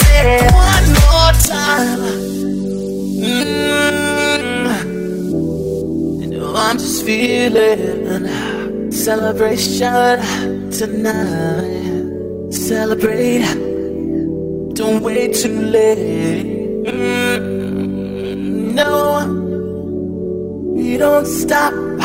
it one more time. You know I'm just feeling celebration tonight. Celebrate, don't wait too late. No, we don't stop